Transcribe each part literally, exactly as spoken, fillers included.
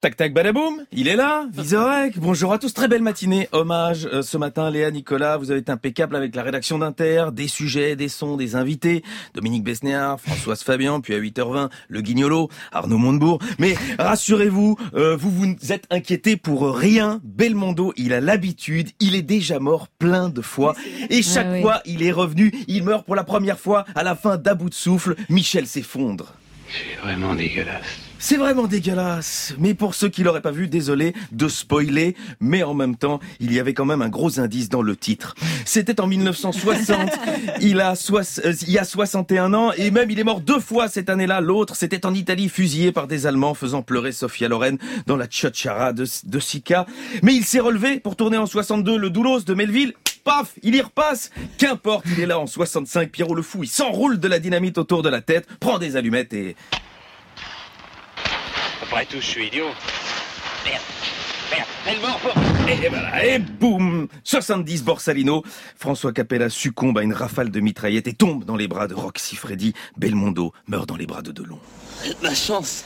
Tac tac badaboum, il est là, Vizorek. Bonjour à tous, très belle matinée. Hommage euh, ce matin, Léa, Nicolas, vous avez été impeccable avec la rédaction d'Inter, des sujets, des sons, des invités. Dominique Besnéard, Françoise Fabian, puis à huit heures vingt, le Guignolo, Arnaud Montebourg. Mais rassurez-vous, euh, vous vous êtes inquiétés pour rien. Belmondo, il a l'habitude, il est déjà mort plein de fois. Et chaque ah, oui. fois, il est revenu, il meurt pour la première fois. À la fin, d'à bout de souffle, Michel s'effondre. C'est vraiment dégueulasse. C'est vraiment dégueulasse, mais pour ceux qui l'auraient pas vu, désolé de spoiler, mais en même temps, il y avait quand même un gros indice dans le titre. C'était en mille neuf cent soixante, il a soix... euh, il y a soixante et un ans, et même il est mort deux fois cette année-là. L'autre, c'était en Italie, fusillé par des Allemands, faisant pleurer Sophia Loren dans la Ciociara de, de Sica. Mais il s'est relevé pour tourner en soixante-deux le Doulos de Melville. Paf, il y repasse. Qu'importe, il est là en soixante-cinq, Pierrot le Fou, il s'enroule de la dynamite autour de la tête, prend des allumettes et... Après tout, je suis idiot. Merde, merde, elle mord. Et voilà, et boum, soixante-dix Borsalino. François Capella succombe à une rafale de mitraillettes et tombe dans les bras de Roxy Freddy. Belmondo meurt dans les bras de Delon. La chance...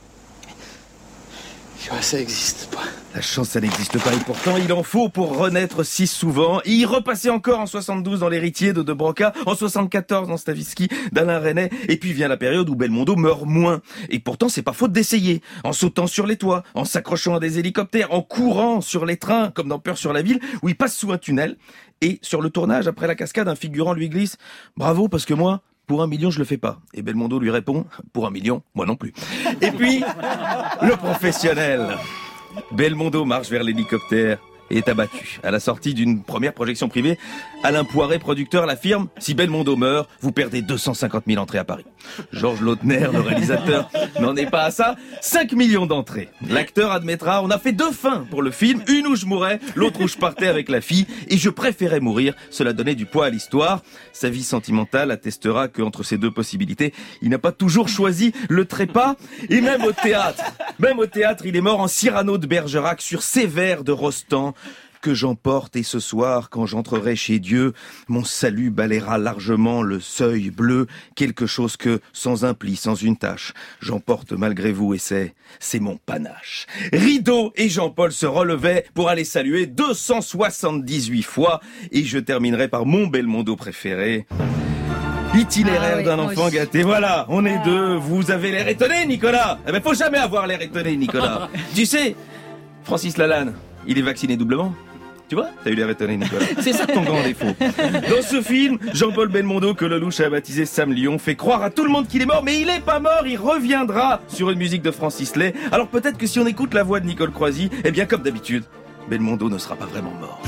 Ouais, ça n'existe pas. La chance, ça n'existe pas, et pourtant, il en faut pour renaître si souvent. Et y repasser encore en soixante-douze dans L'Héritier de De Broca, en soixante-quatorze dans Stavisky d'Alain Resnais, et puis vient la période où Belmondo meurt moins. Et pourtant, c'est pas faute d'essayer. En sautant sur les toits, en s'accrochant à des hélicoptères, en courant sur les trains, comme dans Peur sur la ville, où il passe sous un tunnel. Et sur le tournage, après la cascade, un figurant lui glisse « Bravo, parce que moi... pour un million, je le fais pas. » Et Belmondo lui répond, pour un million, moi non plus. Et puis, le professionnel. Belmondo marche vers l'hélicoptère et est abattu. À la sortie d'une première projection privée, Alain Poiret, producteur, l'affirme, si Belmondo meurt, vous perdez deux cent cinquante mille entrées à Paris. Georges Lautner, le réalisateur, n'en est pas à ça. cinq millions d'entrées. L'acteur admettra, on a fait deux fins pour le film, une où je mourais, l'autre où je partais avec la fille, et je préférais mourir, cela donnait du poids à l'histoire. Sa vie sentimentale attestera qu'entre ces deux possibilités, il n'a pas toujours choisi le trépas, et même au théâtre. Même au théâtre, il est mort en Cyrano de Bergerac sur ces vers de Rostand. Que j'emporte et ce soir, quand j'entrerai chez Dieu, mon salut balayera largement le seuil bleu, quelque chose que, sans un pli, sans une tache, j'emporte malgré vous et c'est, c'est mon panache. Rideau et Jean-Paul se relevaient pour aller saluer deux cent soixante-dix-huit fois, et je terminerai par mon Belmondo préféré. Itinéraire ah oui, d'un enfant aussi. Gâté. Voilà, on est ah. deux. Vous avez l'air étonné, Nicolas. Eh ben, faut jamais avoir l'air étonné, Nicolas. Tu sais, Francis Lalanne, il est vacciné doublement. Tu vois, t'as eu l'air étonné, Nicolas. C'est ça ton grand défaut. Dans ce film, Jean-Paul Belmondo, que Lelouch a baptisé Sam Lyon, fait croire à tout le monde qu'il est mort, mais il est pas mort, il reviendra sur une musique de Francis Lay. Alors peut-être que si on écoute la voix de Nicole Croisy, eh bien comme d'habitude, Belmondo ne sera pas vraiment mort.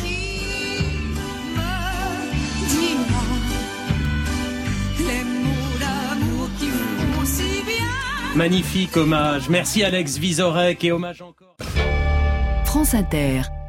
Magnifique hommage. Merci Alex Vizorek et hommage encore. France Inter.